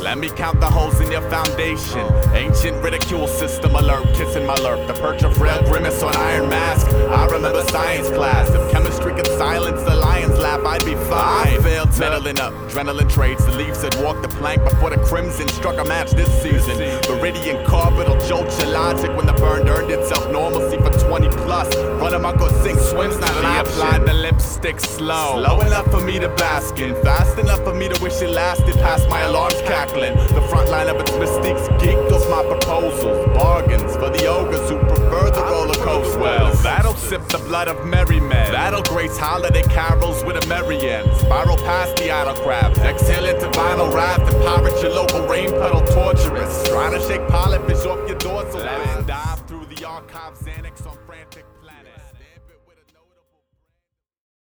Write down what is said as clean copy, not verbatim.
Let me count the holes in your foundation. Ancient ridicule system alert, kissing my lurk. The perch of frail grimace on iron mask. I remember science class. If chemistry could silence the lion's laugh, I'd be fine. I failed meddling up, adrenaline trades. The leaves had walked the plank before the crimson struck a match this season. Viridian carpet will jolt your logic when the burn earned itself normalcy for 20 plus. Run amok or sink swims, not an option. Applied the lipstick slow enough for me to bask in, fast enough for me to wish it lasted past my alarms cackling. The front line of its mystiques geeked off my proposals. Bargains for the ogres who prefer the roller coaster. Well, that'll sip the blood of merry men. That'll grace holiday carols with a merry end. Spiral past the autocraft, exhale into vinyl raft and pirate your local rain puddle torturous. Trying to shake polyfish off your dorsal fin. Dive through the archives, Xanax on frantic planets.